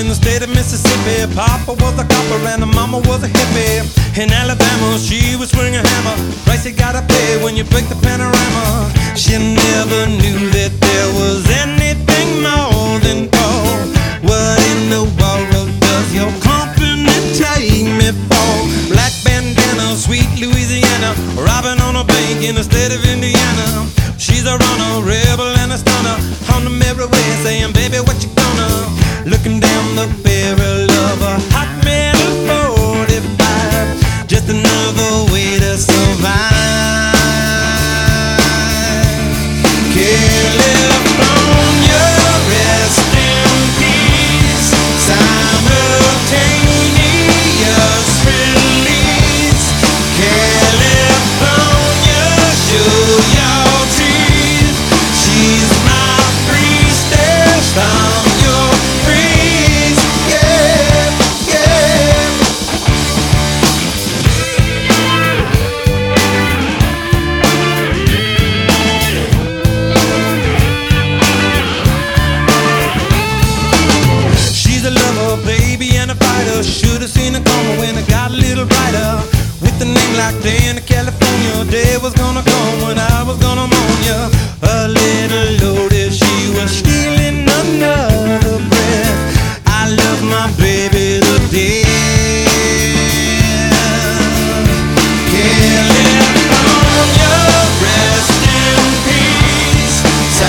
in the state of Mississippi. Papa was a copper and the mama was a hippie. In Alabama, she would swing a hammer. Price you gotta pay when you break the panorama. She never knew that there was anything more than gold. What in the world does your company take me for? Black bandana, sweet Louisiana, robbing on a bank in the state of Indiana. She's a runner, rebel and a stunner, on the merry way saying, baby, what you gonna? Looking down the barrel of a hot metal 45, just another way to survive. California, rest in peace. Simultaneous release. California, show your teeth. She's my priestess. I'm your priest. Yeah, yeah. She's a lover, baby, and a fighter. Should've seen it coming when it got a little brighter. With a name like Dana, California, day was gonna come when I was gonna mourn ya. A little loaded, she was stealing another breath. I love my baby to death. California, rest in peace.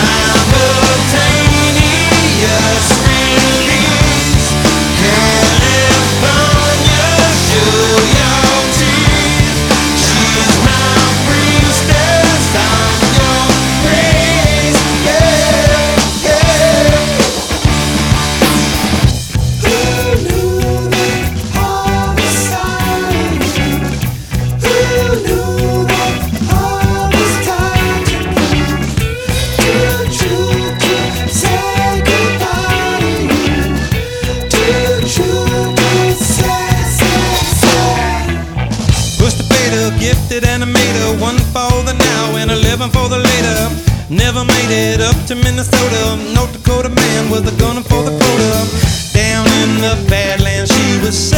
Simultaneous release. California, show your teeth. She's my priestess. I'm your priest. Yeah, yeah. Who knew that all was silent? Who knew that all was time to prove? Too true to say goodbye to you. Too true to say. Push the fader, gifted animator, one for the now and 11 for the later. Never made it up to Minnesota. North Dakota man was a gunner for the quota. Down in the Badlands, she was